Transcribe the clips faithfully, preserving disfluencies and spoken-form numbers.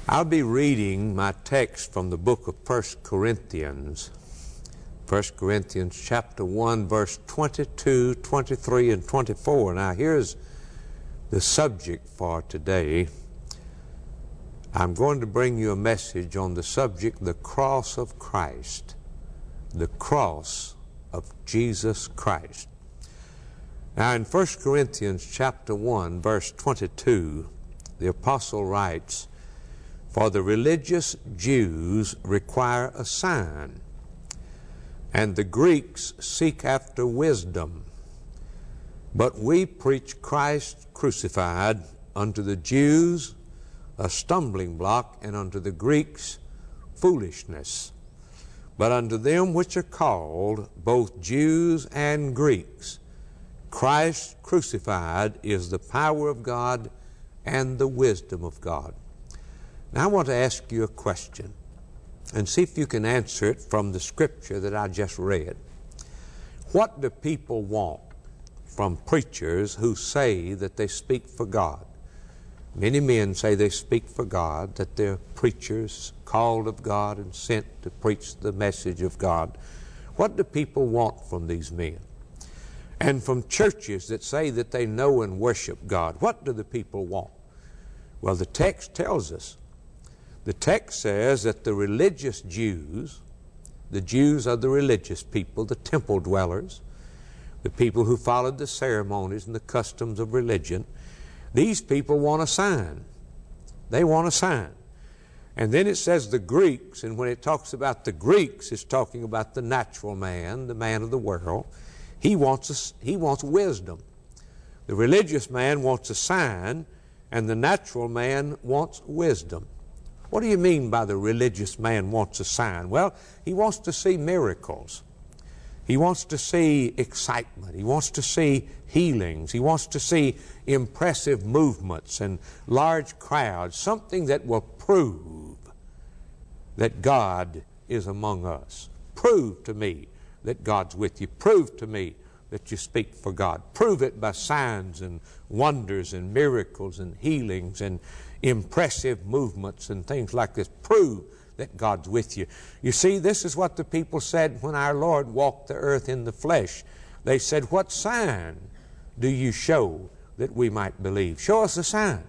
I'll be reading my text from the book of First Corinthians. First Corinthians chapter one, verse twenty-two, twenty-three, and twenty-four. Now here's the subject for today. I'm going to bring you a message on the subject, the cross of Christ. The cross of Jesus Christ. Now in First Corinthians chapter one, verse twenty-two, the apostle writes, "For the religious Jews require a sign, and the Greeks seek after wisdom. But we preach Christ crucified, unto the Jews a stumbling block, and unto the Greeks foolishness. But unto them which are called, both Jews and Greeks, Christ crucified is the power of God and the wisdom of God." Now I want to ask you a question and see if you can answer it from the scripture that I just read. What do people want from preachers who say that they speak for God? Many men say they speak for God, that they're preachers called of God and sent to preach the message of God. What do people want from these men? And from churches that say that they know and worship God, what do the people want? Well, the text tells us. The text says that the religious Jews, the Jews are the religious people, the temple dwellers, the people who followed the ceremonies and the customs of religion, these people want a sign. They want a sign. And then it says the Greeks, and when it talks about the Greeks, it's talking about the natural man, the man of the world. He wants a, he wants wisdom. The religious man wants a sign, and the natural man wants wisdom. What do you mean by the religious man wants a sign? Well, he wants to see miracles. He wants to see excitement. He wants to see healings. He wants to see impressive movements and large crowds, something that will prove that God is among us. Prove to me that God's with you. Prove to me that you speak for God. Prove it by signs and wonders and miracles and healings and impressive movements and things like this. Prove that God's with you. You see, this is what the people said when our Lord walked the earth in the flesh. They said, "What sign do you show that we might believe? Show us a sign."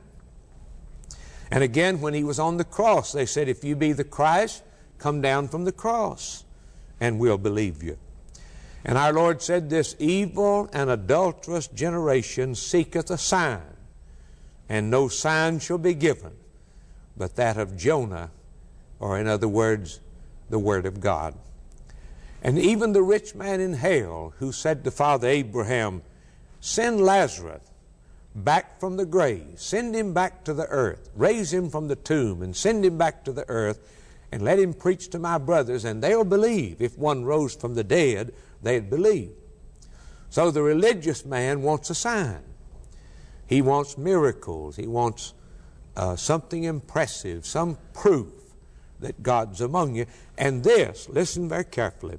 And again, when he was on the cross, they said, "If you be the Christ, come down from the cross, and we'll believe you." And our Lord said, "This evil and adulterous generation seeketh a sign, and no sign shall be given but that of Jonah," or in other words, the Word of God. And even the rich man in hell who said to Father Abraham, "Send Lazarus back from the grave, send him back to the earth, raise him from the tomb and send him back to the earth, and let him preach to my brothers, and they'll believe. If one rose from the dead, they'd believe." So the religious man wants a sign. He wants miracles. He wants uh, something impressive, some proof that God's among you. And this, listen very carefully,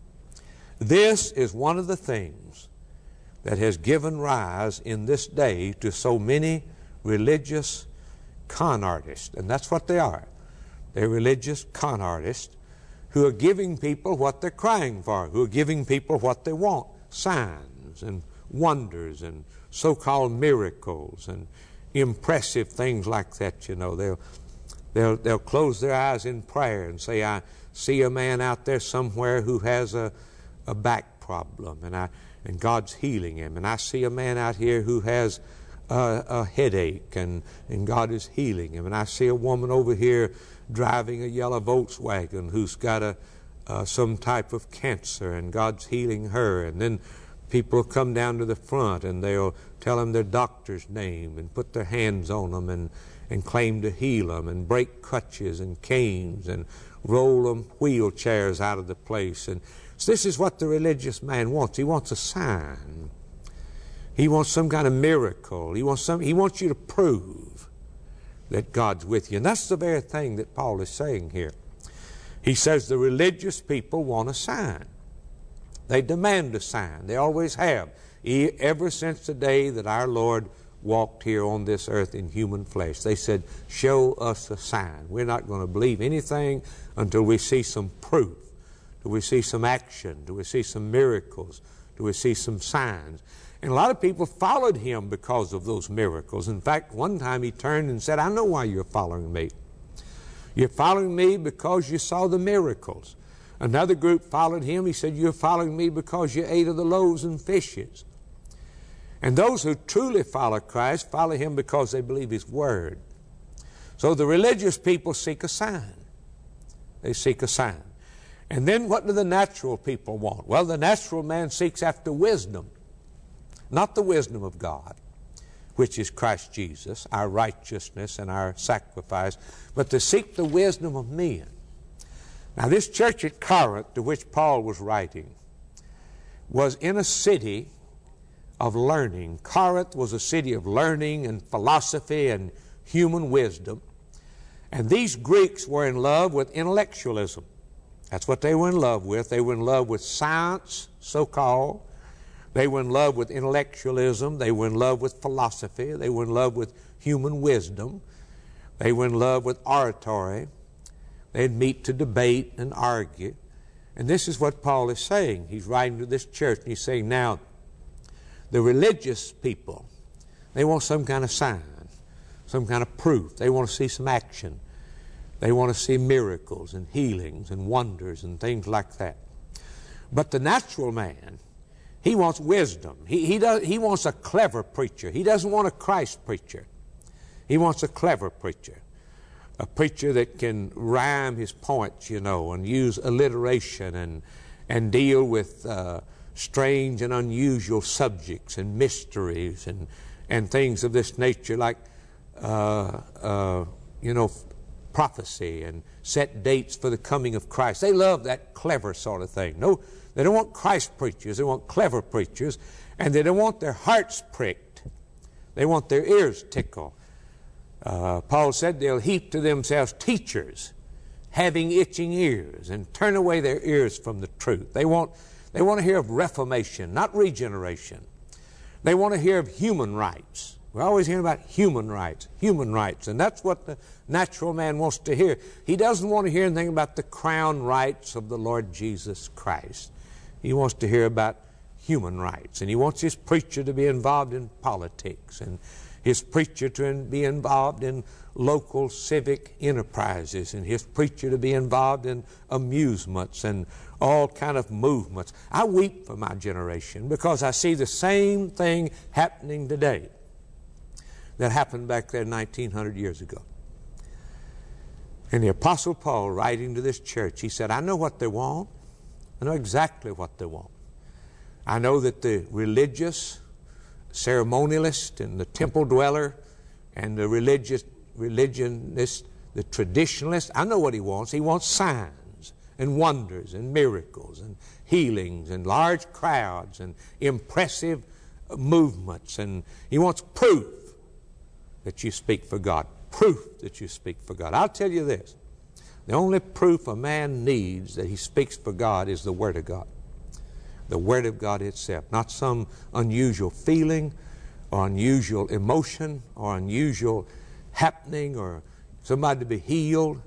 this is one of the things that has given rise in this day to so many religious con artists. And that's what they are. They're religious con artists who are giving people what they're crying for, who are giving people what they want, signs and wonders and so-called miracles and impressive things like that. You know, they'll they'll they'll close their eyes in prayer and say, "I see a man out there somewhere who has a a back problem, and I and God's healing him. And I see a man out here who has a, a headache, and and God is healing him. And I see a woman over here driving a yellow Volkswagen who's got a uh, some type of cancer, and God's healing her." And then people come down to the front and they'll tell them their doctor's name and put their hands on them and, and claim to heal them and break crutches and canes and roll them wheelchairs out of the place. And so this is what the religious man wants. He wants a sign. He wants some kind of miracle. He wants some, he wants you to prove that God's with you. And that's the very thing that Paul is saying here. He says the religious people want a sign. They demand a sign. They always have, ever since the day that our Lord walked here on this earth in human flesh. They said, show us a sign. We're not going to believe anything until we see some proof. Do we see some action? Do we see some miracles? Do we see some signs? And a lot of people followed him because of those miracles. In fact, one time he turned and said, I know why you're following me. You're following me because you saw the miracles. Another group followed him. He said, you're following me because you ate of the loaves and fishes. And those who truly follow Christ follow him because they believe his word. So the religious people seek a sign. They seek a sign. And then what do the natural people want? Well, the natural man seeks after wisdom. Not the wisdom of God, which is Christ Jesus, our righteousness and our sacrifice, but to seek the wisdom of men. Now, this church at Corinth, to which Paul was writing, was in a city of learning. Corinth was a city of learning and philosophy and human wisdom. And these Greeks were in love with intellectualism. That's what they were in love with. They were in love with science, so-called. They were in love with intellectualism. They were in love with philosophy. They were in love with human wisdom. They were in love with oratory. They'd meet to debate and argue. And this is what Paul is saying. He's writing to this church, and he's saying, now, the religious people, they want some kind of sign, some kind of proof. They want to see some action. They want to see miracles and healings and wonders and things like that. But the natural man, he wants wisdom. He, he, does, he wants a clever preacher. He doesn't want a Christ preacher. He wants a clever preacher. A preacher that can rhyme his points, you know, and use alliteration and, and deal with uh, strange and unusual subjects and mysteries and, and things of this nature, like, uh, uh, you know, prophecy and set dates for the coming of Christ. They love that clever sort of thing. No, they don't want Christ preachers. They want clever preachers, and they don't want their hearts pricked. They want their ears tickled. Uh, Paul said they'll heap to themselves teachers having itching ears and turn away their ears from the truth. They want, they want to hear of reformation, not regeneration. They want to hear of human rights. We're always hearing about human rights, human rights, and that's what the natural man wants to hear. He doesn't want to hear anything about the crown rights of the Lord Jesus Christ. He wants to hear about human rights, and he wants his preacher to be involved in politics, and his preacher to be involved in local civic enterprises, and his preacher to be involved in amusements and all kind of movements. I weep for my generation because I see the same thing happening today that happened back there nineteen hundred years ago. And the Apostle Paul, writing to this church, he said, I know what they want. I know exactly what they want. I know that the religious ceremonialist and the temple dweller and the religious religionist, the traditionalist, I know what he wants. He wants signs and wonders and miracles and healings and large crowds and impressive movements, and he wants proof that you speak for God. Proof that you speak for God. I'll tell you this. The only proof a man needs that he speaks for God is the Word of God. The Word of God itself. Not some unusual feeling or unusual emotion or unusual happening or somebody to be healed.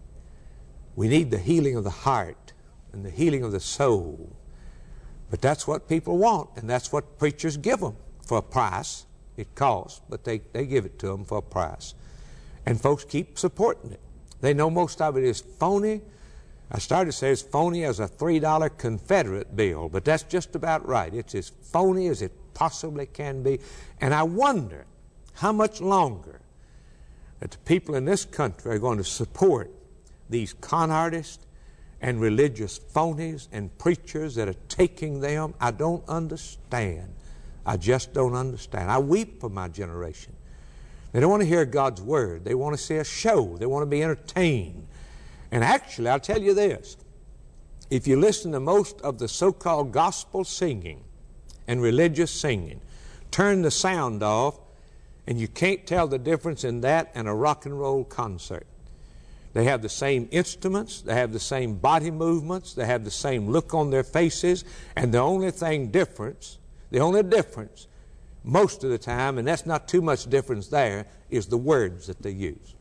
We need the healing of the heart and the healing of the soul. But that's what people want, and that's what preachers give them for a price. It costs, but they, they give it to them for a price. And folks keep supporting it. They know most of it is phony. I started to say it's phony as a three dollar Confederate bill, but that's just about right. It's as phony as it possibly can be. And I wonder how much longer that the people in this country are going to support these con artists and religious phonies and preachers that are taking them. I don't understand. I just don't understand. I weep for my generation. They don't want to hear God's Word. They want to see a show. They want to be entertained. And actually, I'll tell you this. If you listen to most of the so-called gospel singing and religious singing, turn the sound off, and you can't tell the difference in that and a rock and roll concert. They have the same instruments, they have the same body movements, they have the same look on their faces, and the only thing difference, the only difference most of the time, and that's not too much difference there, is the words that they use.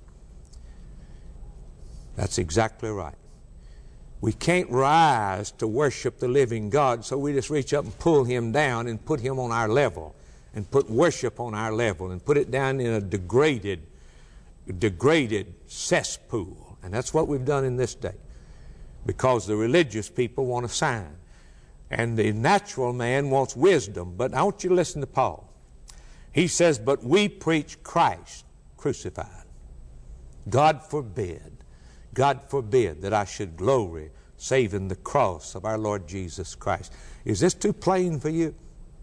That's exactly right. We can't rise to worship the living God, so we just reach up and pull Him down and put Him on our level and put worship on our level and put it down in a degraded, degraded cesspool. And that's what we've done in this day, because the religious people want a sign and the natural man wants wisdom. But I want you to listen to Paul. He says, but we preach Christ crucified. God forbid, God forbid that I should glory save in the cross of our Lord Jesus Christ. Is this too plain for you?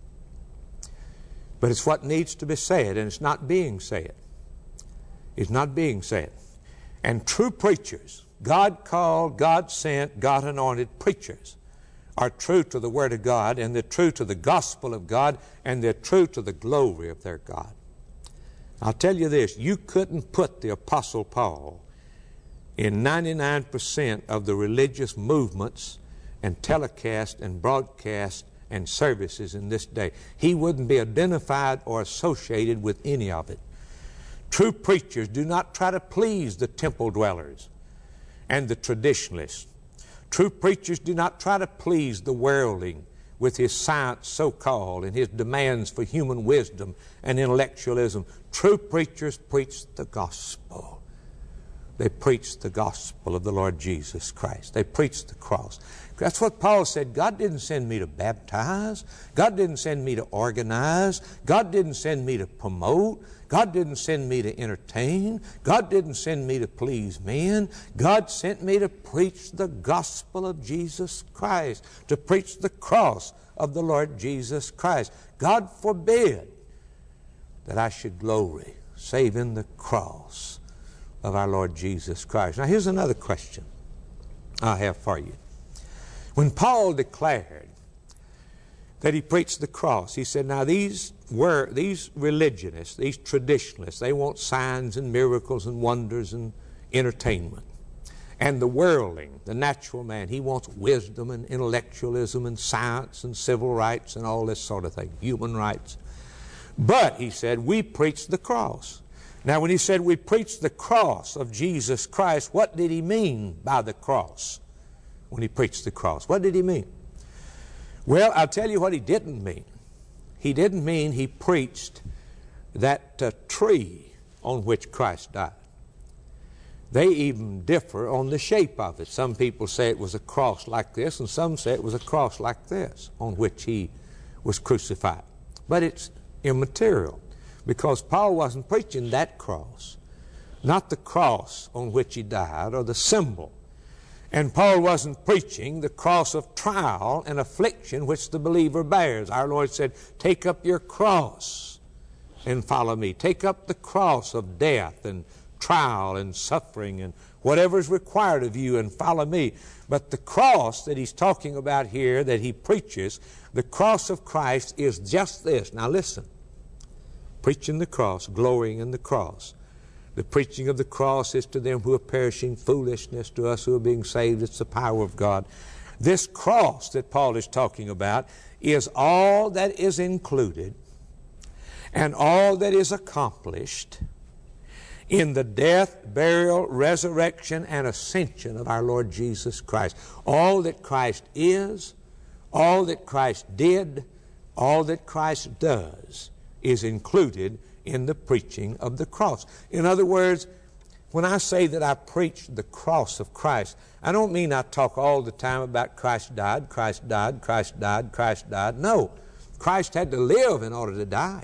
But it's what needs to be said, and it's not being said. It's not being said. And true preachers, God called, God sent, God anointed preachers, are true to the Word of God, and they're true to the gospel of God, and they're true to the glory of their God. I'll tell you this, you couldn't put the Apostle Paul in ninety-nine percent of the religious movements and telecast and broadcast and services in this day. He wouldn't be identified or associated with any of it. True preachers do not try to please the temple dwellers and the traditionalists. True preachers do not try to please the worldling with his science so-called and his demands for human wisdom and intellectualism. True preachers preach the gospel. They preach the gospel of the Lord Jesus Christ. They preach the cross. That's what Paul said. God didn't send me to baptize. God didn't send me to organize. God didn't send me to promote. God didn't send me to entertain. God didn't send me to please men. God sent me to preach the gospel of Jesus Christ, to preach the cross of the Lord Jesus Christ. God forbid that I should glory save in the cross of our Lord Jesus Christ. Now here's another question I have for you. When Paul declared that he preached the cross, he said, now these were these religionists, these traditionalists, they want signs and miracles and wonders and entertainment. And the worldling, the natural man, he wants wisdom and intellectualism and science and civil rights and all this sort of thing, human rights. But, he said, we preach the cross. Now, when he said we preach the cross of Jesus Christ, what did he mean by the cross when he preached the cross? What did he mean? Well, I'll tell you what he didn't mean. He didn't mean he preached that uh, tree on which Christ died. They even differ on the shape of it. Some people say it was a cross like this, and some say it was a cross like this on which he was crucified. But it's immaterial, because Paul wasn't preaching that cross, not the cross on which he died or the symbol. And Paul wasn't preaching the cross of trial and affliction which the believer bears. Our Lord said, take up your cross and follow me. Take up the cross of death and trial and suffering and whatever is required of you and follow me. But the cross that he's talking about here, that he preaches, the cross of Christ is just this. Now listen. Preaching the cross, glorying in the cross. The preaching of the cross is to them who are perishing foolishness, to us who are being saved it's the power of God. This cross that Paul is talking about is all that is included and all that is accomplished in the death, burial, resurrection, and ascension of our Lord Jesus Christ. All that Christ is, all that Christ did, all that Christ does is included in the preaching of the cross. In other words, when I say that I preach the cross of Christ, I don't mean I talk all the time about Christ died, Christ died, Christ died, Christ died. No, Christ had to live in order to die.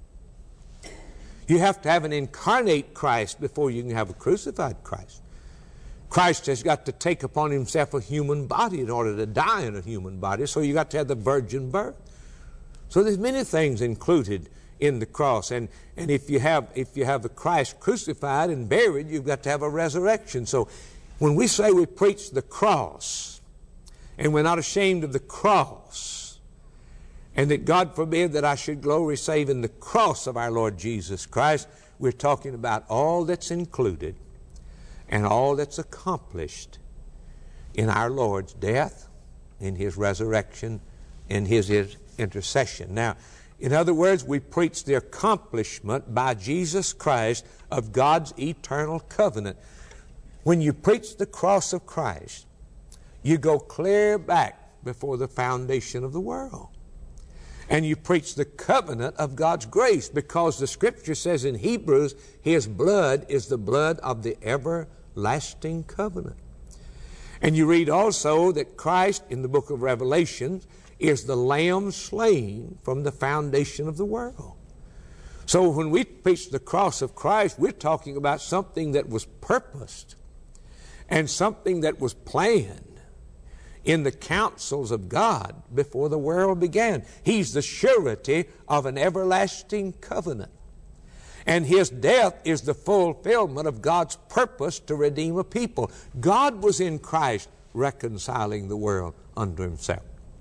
You have to have an incarnate Christ before you can have a crucified Christ. Christ has got to take upon himself a human body in order to die in a human body, so you got to have the virgin birth. So there's many things included in the cross, and and if you have if you have the Christ crucified and buried, you've got to have a resurrection. So when we say we preach the cross and we're not ashamed of the cross, and that God forbid that I should glory save in the cross of our Lord Jesus Christ, we're talking about all that's included and all that's accomplished in our Lord's death, in his resurrection, in his intercession. Now, In other words, we preach the accomplishment by Jesus Christ of God's eternal covenant. When you preach the cross of Christ, you go clear back before the foundation of the world. And you preach the covenant of God's grace, because the Scripture says in Hebrews, His blood is the blood of the everlasting covenant. And you read also that Christ in the book of Revelation is the Lamb slain from the foundation of the world. So when we preach the cross of Christ, we're talking about something that was purposed and something that was planned in the counsels of God before the world began. He's the surety of an everlasting covenant. And His death is the fulfillment of God's purpose to redeem a people. God was in Christ reconciling the world unto Himself.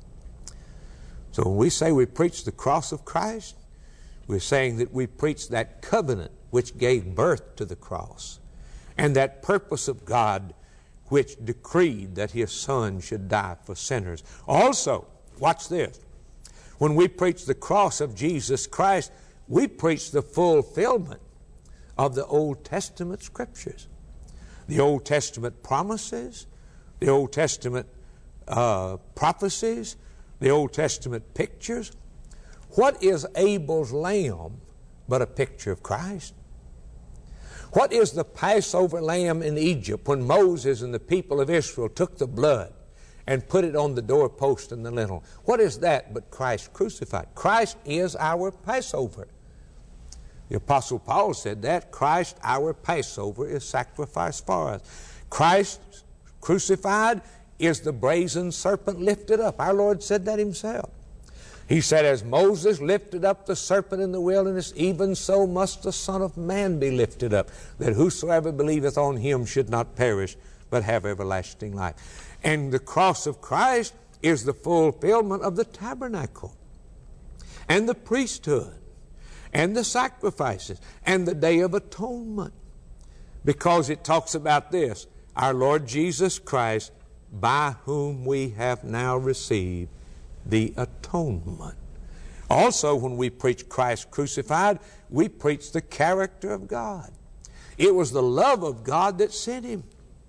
So when we say we preach the cross of Christ, we're saying that we preach that covenant which gave birth to the cross, and that purpose of God which decreed that His Son should die for sinners. Also, watch this, when we preach the cross of Jesus Christ, we preach the fulfillment of the Old Testament Scriptures. The Old Testament promises, the Old Testament uh, prophecies, the Old Testament pictures. What is Abel's lamb but a picture of Christ? What is the Passover lamb in Egypt when Moses and the people of Israel took the blood and put it on the doorpost and the lintel? What is that but Christ crucified? Christ is our Passover. The Apostle Paul said that. Christ, our Passover, is sacrificed for us. Christ crucified is the brazen serpent lifted up. Our Lord said that Himself. He said, as Moses lifted up the serpent in the wilderness, even so must the Son of Man be lifted up, that whosoever believeth on Him should not perish, but have everlasting life. And the cross of Christ is the fulfillment of the tabernacle, and the priesthood, and the sacrifices, and the Day of Atonement. Because it talks about this, our Lord Jesus Christ, by whom we have now received the atonement. Also, when we preach Christ crucified, we preach the character of God. It was the love of God that sent Him.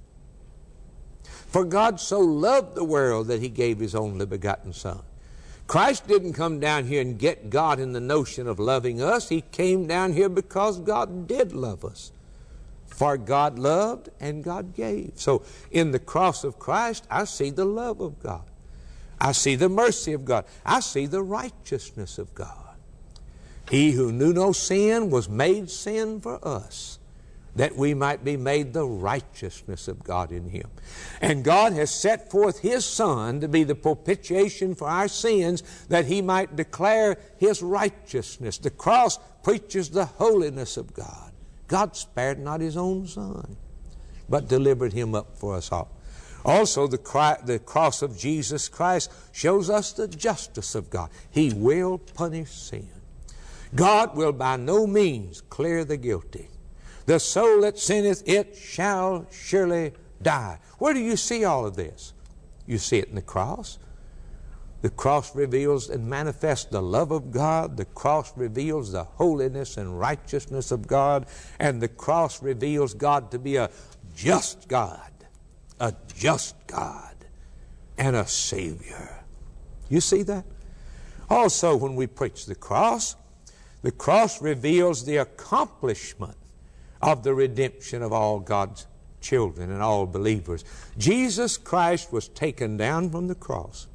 For God so loved the world that He gave His only begotten Son. Christ didn't come down here and get God in the notion of loving us. He came down here because God did love us. For God loved and God gave. So in the cross of Christ, I see the love of God. I see the mercy of God. I see the righteousness of God. He who knew no sin was made sin for us, that we might be made the righteousness of God in Him. And God has set forth His Son to be the propitiation for our sins, that He might declare His righteousness. The cross preaches the holiness of God. God spared not His own Son, but delivered Him up for us all. Also, the, cry, the cross of Jesus Christ shows us the justice of God. He will punish sin. God will by no means clear the guilty. The soul that sinneth, it shall surely die. Where do you see all of this? You see it in the cross. The cross reveals and manifests the love of God. The cross reveals the holiness and righteousness of God. And the cross reveals God to be a just God, a just God, and a Savior. You see that? Also, when we preach the cross, the cross reveals the accomplishment of the redemption of all God's children and all believers. Jesus Christ was taken down from the cross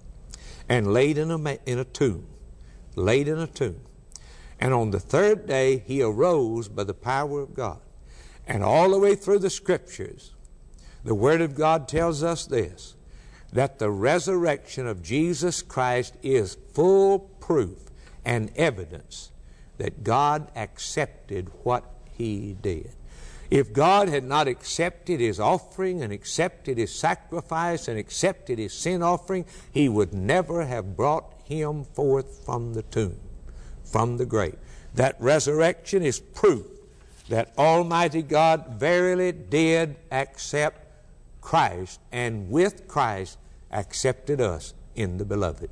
and laid in a, in a tomb, laid in a tomb. And on the third day, He arose by the power of God. And all the way through the Scriptures, the Word of God tells us this, that the resurrection of Jesus Christ is full proof and evidence that God accepted what He did. If God had not accepted His offering and accepted His sacrifice and accepted His sin offering, He would never have brought Him forth from the tomb, from the grave. That resurrection is proof that Almighty God verily did accept Christ, and with Christ accepted us in the Beloved.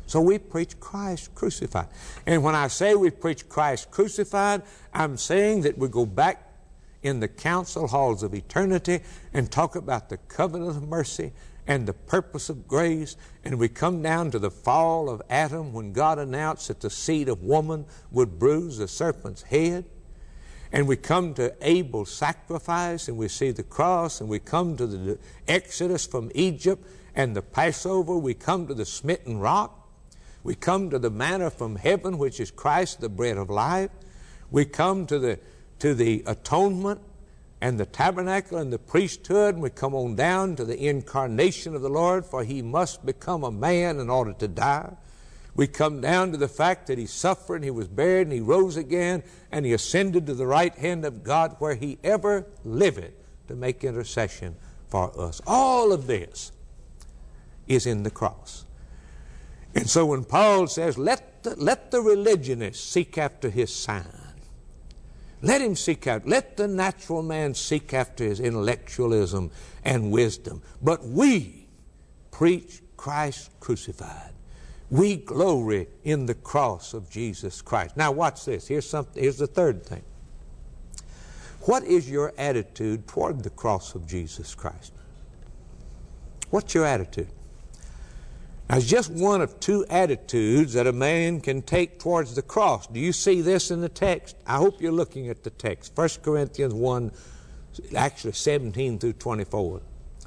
So we preach Christ crucified. And when I say we preach Christ crucified, I'm saying that we go back in the council halls of eternity and talk about the covenant of mercy and the purpose of grace, and we come down to the fall of Adam when God announced that the seed of woman would bruise the serpent's head. And we come to Abel's sacrifice, and we see the cross, and we come to the Exodus from Egypt and the Passover. We come to the smitten rock. We come to the manna from heaven, which is Christ, the bread of life. We come to the, to the atonement and the tabernacle and the priesthood, and we come on down to the incarnation of the Lord, for He must become a man in order to die. We come down to the fact that He suffered, and He was buried, and He rose again, and He ascended to the right hand of God, where He ever liveth to make intercession for us. All of this is in the cross. And so when Paul says, let the, let the religionist seek after his sign, let him seek out, let the natural man seek after his intellectualism and wisdom, but we preach Christ crucified. We glory in the cross of Jesus Christ. Now watch this. Here's something. Here's the third thing. What is your attitude toward the cross of Jesus Christ? What's your attitude? Now, it's just one of two attitudes that a man can take towards the cross. Do you see this in the text? I hope you're looking at the text. First Corinthians one, actually seventeen through twenty-four.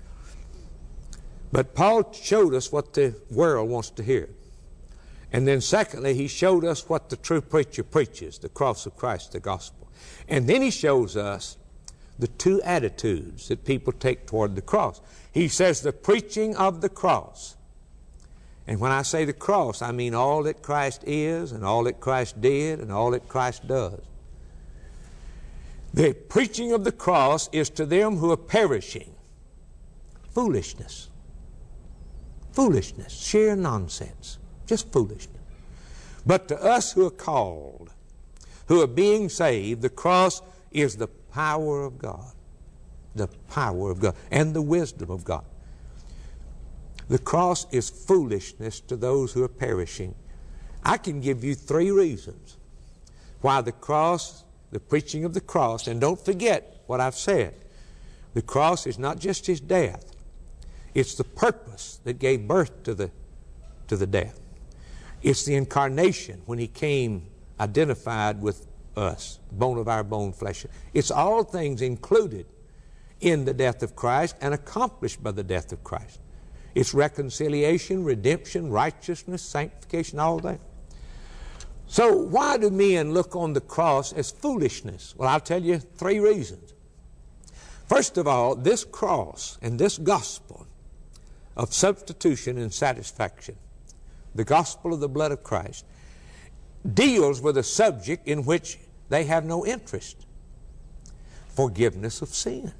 But Paul showed us what the world wants to hear. And then secondly, he showed us what the true preacher preaches, the cross of Christ, the gospel. And then he shows us the two attitudes that people take toward the cross. He says the preaching of the cross. And when I say the cross, I mean all that Christ is and all that Christ did and all that Christ does. The preaching of the cross is to them who are perishing foolishness. Foolishness, sheer nonsense, just foolishness. But to us who are called, who are being saved, the cross is the power of God. The power of God and the wisdom of God. The cross is foolishness to those who are perishing. I can give you three reasons why the cross, the preaching of the cross, and don't forget what I've said. The cross is not just His death. It's the purpose that gave birth to the, to the death. It's the incarnation when He came identified with us, bone of our bone, flesh. It's all things included in the death of Christ and accomplished by the death of Christ. It's reconciliation, redemption, righteousness, sanctification, all that. So why do men look on the cross as foolishness? Well, I'll tell you three reasons. First of all, this cross and this gospel of substitution and satisfaction, the gospel of the blood of Christ, deals with a subject in which they have no interest. Forgiveness of sin.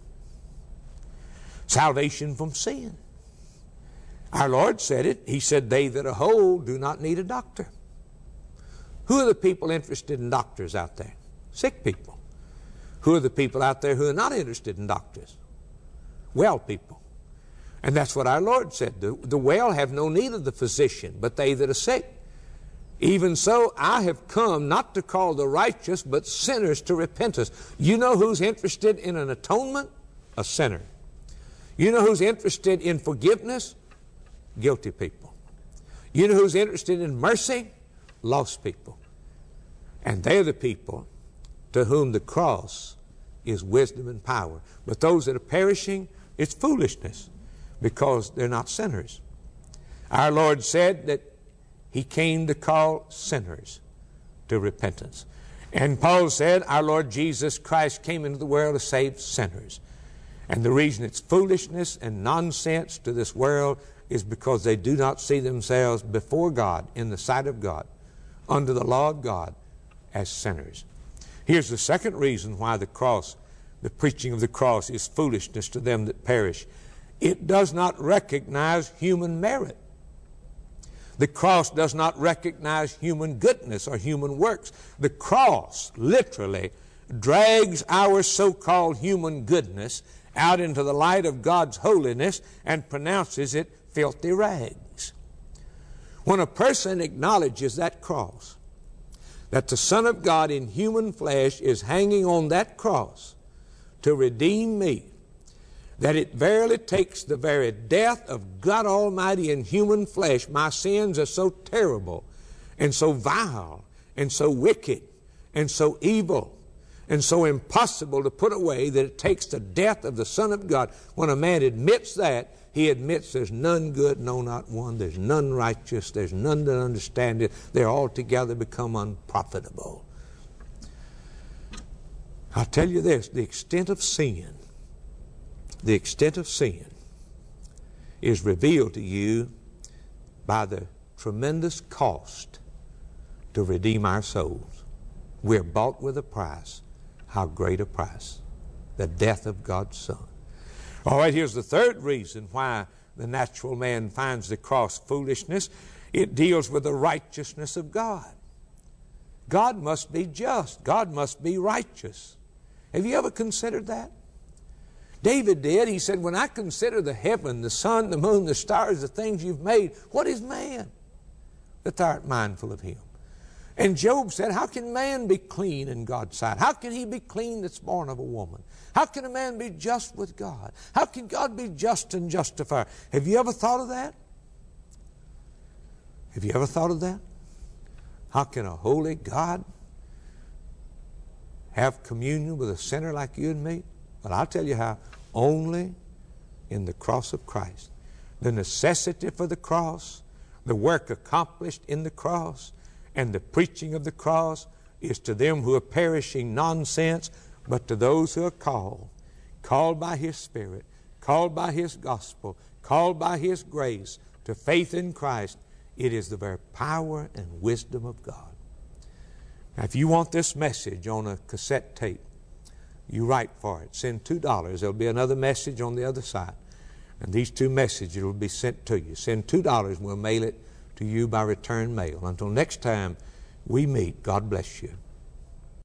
Salvation from sin. Our Lord said it. He said, they that are whole do not need a doctor. Who are the people interested in doctors out there? Sick people. Who are the people out there who are not interested in doctors? Well people. And that's what our Lord said. The, the well have no need of the physician, but they that are sick. Even so, I have come not to call the righteous, but sinners to repentance. You know who's interested in an atonement? A sinner. You know who's interested in forgiveness? Guilty people. You know who's interested in mercy? Lost people. And they're the people to whom the cross is wisdom and power. But those that are perishing, it's foolishness because they're not sinners. Our Lord said that He came to call sinners to repentance. And Paul said our Lord Jesus Christ came into the world to save sinners. And the reason it's foolishness and nonsense to this world is because they do not see themselves before God, in the sight of God, under the law of God, as sinners. Here's the second reason why the cross, the preaching of the cross, is foolishness to them that perish. It does not recognize human merit. The cross does not recognize human goodness or human works. The cross literally drags our so-called human goodness out into the light of God's holiness and pronounces it filthy rags. When a person acknowledges that cross, that the Son of God in human flesh is hanging on that cross to redeem me, that it verily takes the very death of God Almighty in human flesh. My sins are so terrible and so vile and so wicked and so evil and so impossible to put away that it takes the death of the Son of God. When a man admits that, he admits there's none good, no, not one. There's none righteous. There's none that understand it. They're altogether become unprofitable. I'll tell you this, the extent of sin, the extent of sin is revealed to you by the tremendous cost to redeem our souls. We're bought with a price. How great a price. The death of God's Son. All right, here's the third reason why the natural man finds the cross foolishness. It deals with the righteousness of God. God must be just. God must be righteous. Have you ever considered that? David did. He said, when I consider the heaven, the sun, the moon, the stars, the things you've made, what is man that thou art mindful of him? And Job said, how can man be clean in God's sight? How can he be clean that's born of a woman? How can a man be just with God? How can God be just and justifier? Have you ever thought of that? Have you ever thought of that? How can a holy God have communion with a sinner like you and me? But I'll tell you how. Only in the cross of Christ. The necessity for the cross, the work accomplished in the cross, and the preaching of the cross is to them who are perishing nonsense, but to those who are called, called by His Spirit, called by His gospel, called by His grace to faith in Christ, it is the very power and wisdom of God. Now, if you want this message on a cassette tape, you write for it. Send two dollars. There'll be another message on the other side. And these two messages will be sent to you. Send two dollars and we'll mail it to you by return mail. Until next time we meet, God bless you.